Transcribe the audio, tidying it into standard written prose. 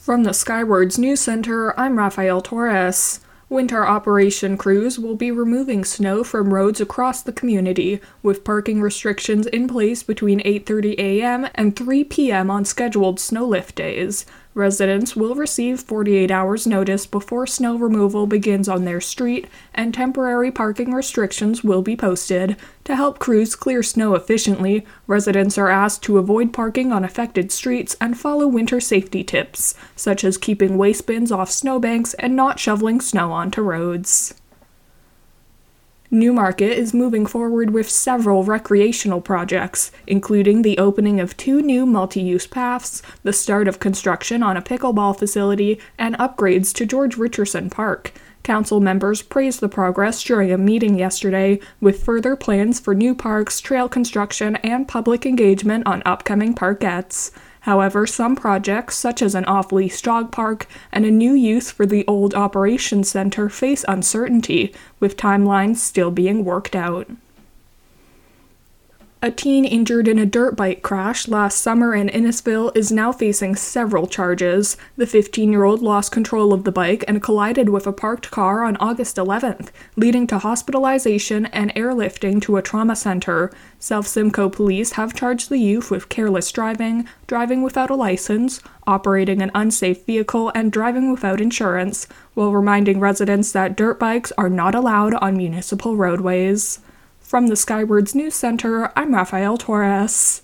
From the Skywards News Center, I'm Rafael Torres. Winter operation crews will be removing snow from roads across the community, with parking restrictions in place between 8:30 a.m. and 3 p.m. on scheduled snow lift days. Residents will receive 48 hours notice before snow removal begins on their street, and temporary parking restrictions will be posted. To help crews clear snow efficiently, residents are asked to avoid parking on affected streets and follow winter safety tips, such as keeping waste bins off snowbanks and not shoveling snow onto roads. Newmarket is moving forward with several recreational projects, including the opening of 2 new multi-use paths, the start of construction on a pickleball facility, and upgrades to George Richardson Park. Council members praised the progress during a meeting yesterday, with further plans for new parks, trail construction, and public engagement on upcoming parkettes. However, some projects, such as an off-leash dog park and a new use for the old operations center, face uncertainty, with timelines still being worked out. A teen injured in a dirt bike crash last summer in Innisfil is now facing several charges. The 15-year-old lost control of the bike and collided with a parked car on August 11th, leading to hospitalization and airlifting to a trauma center. South Simcoe police have charged the youth with careless driving, driving without a license, operating an unsafe vehicle, and driving without insurance, while reminding residents that dirt bikes are not allowed on municipal roadways. From the Skywards News Center, I'm Rafael Torres.